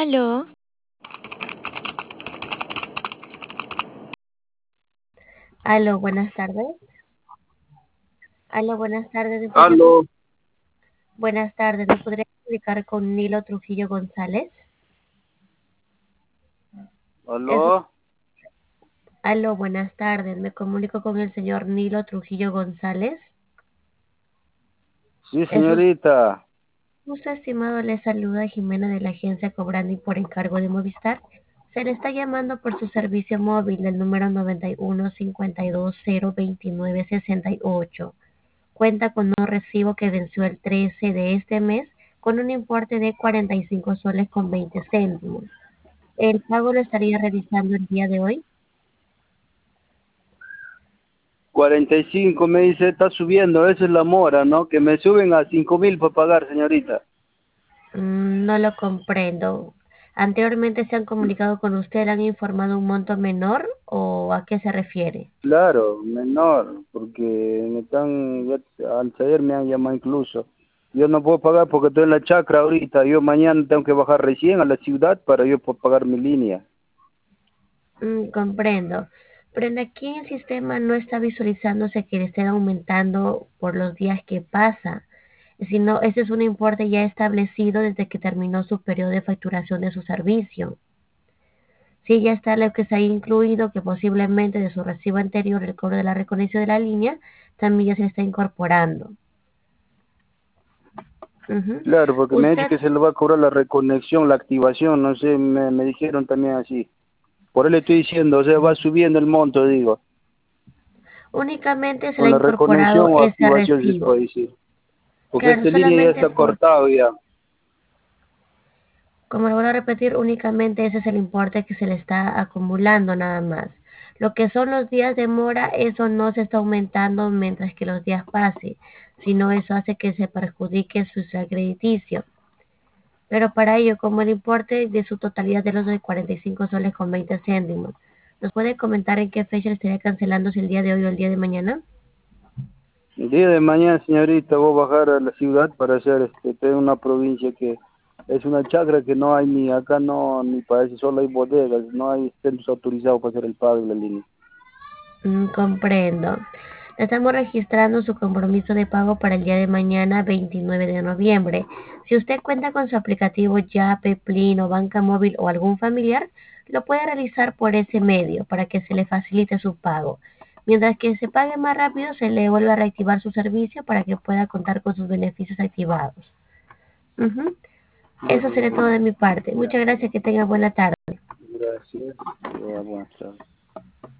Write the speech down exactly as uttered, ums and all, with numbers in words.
Aló, Aló, buenas tardes. Aló, buenas tardes. ¿Me podría, com- Aló, buenas tardes. ¿Me podría comunicar con Nilo Trujillo González? Es, aló. aló, buenas tardes. Me comunico con el señor Nilo Trujillo González. Sí, Es un señorita. gusto, estimado. Le saluda Jimena de la agencia Cobrandi por encargo de Movistar. Se le está llamando por su servicio móvil del número noventa y uno cincuenta y dos cero veintinueve sesenta y ocho. Cuenta con un recibo que venció el trece de este mes con un importe de cuarenta y cinco soles con veinte céntimos. El pago lo estaría realizando el día de hoy. cuarenta y cinco me dice, está subiendo, eso es la mora, ¿no? Que me suben a cinco mil para pagar, señorita. Mm, no lo comprendo. ¿Anteriormente se han comunicado con usted, le han informado un monto menor o a qué se refiere? Claro, menor, porque me están, ya, al saber me han llamado incluso. Yo no puedo pagar porque estoy en la chacra ahorita. Yo mañana tengo que bajar recién a la ciudad para yo poder pagar mi línea. Mm, comprendo. Pero en aquí en el sistema no está visualizándose que le estén aumentando por los días que pasa, sino ese es un importe ya establecido desde que terminó su periodo de facturación de su servicio. Sí, ya está lo que se ha incluido, que posiblemente de su recibo anterior, el cobro de la reconexión de la línea, también ya se está incorporando. Ujú. Claro, porque me dice Usted que se le va a cobrar la reconexión, la activación, no sé, me, me dijeron también así. Por eso le estoy diciendo, o sea, va subiendo el monto, digo. únicamente se le ha Con la incorporado reconexión o ese activación, se recibo. puede decir. Porque Claro, esta línea ya solamente está por, cortado ya. como lo vuelvo a repetir, únicamente ese es el importe que se le está acumulando nada más. Lo que son los días de mora, eso no se está aumentando mientras que los días pasen, sino eso hace que se perjudique su historial crediticio. Pero para ello, como el importe de su totalidad de los de cuarenta y cinco soles con veinte céntimos, ¿nos puede comentar en qué fecha le estaría cancelando, si el día de hoy o el día de mañana? El día de mañana, señorita, voy a bajar a la ciudad para hacer, este, tengo una provincia que es una chacra que no hay ni acá, no, ni parece, solo hay bodegas, no hay centros autorizados para hacer el pago de la línea. Mm, comprendo. Estamos registrando su compromiso de pago para el día de mañana, veintinueve de noviembre. Si usted cuenta con su aplicativo Yape, Plin o Banca Móvil o algún familiar, lo puede realizar por ese medio para que se le facilite su pago. Mientras que se pague más rápido, se le vuelve a reactivar su servicio para que pueda contar con sus beneficios activados. Ujú. Eso sería todo de mi parte. Muchas gracias, que tenga buena tarde. Gracias. Ya, buenas tardes.